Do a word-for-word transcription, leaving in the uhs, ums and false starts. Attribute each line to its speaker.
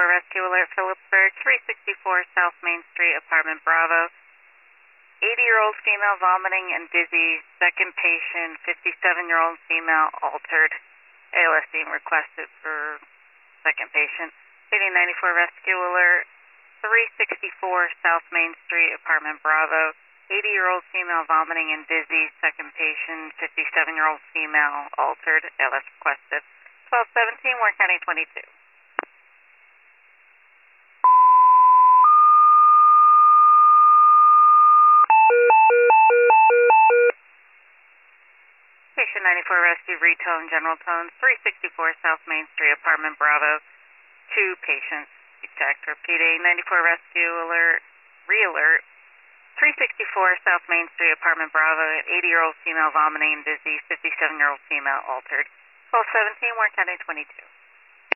Speaker 1: ninety-four Rescue Alert, Phillipsburg, three sixty-four South Main Street, Apartment Bravo. eighty-year-old female vomiting and dizzy. Second patient, fifty-seven-year-old female altered. A L S being requested for second patient. City ninety-four Rescue Alert, three sixty-four South Main Street, Apartment Bravo. eighty-year-old female vomiting and dizzy. Second patient, fifty-seven-year-old female altered. A L S requested. twelve seventeen, Warren County twenty-two. Patient ninety-four Rescue, retone, general tones, three sixty-four South Main Street, Apartment Bravo. Two patients detect. Repeating, ninety-four Rescue Alert, re-alert, three sixty-four South Main Street, Apartment Bravo. eighty-year-old female vomiting and dizzy, fifty-seven-year-old female altered. twelve seventeen, Warren County twenty-two.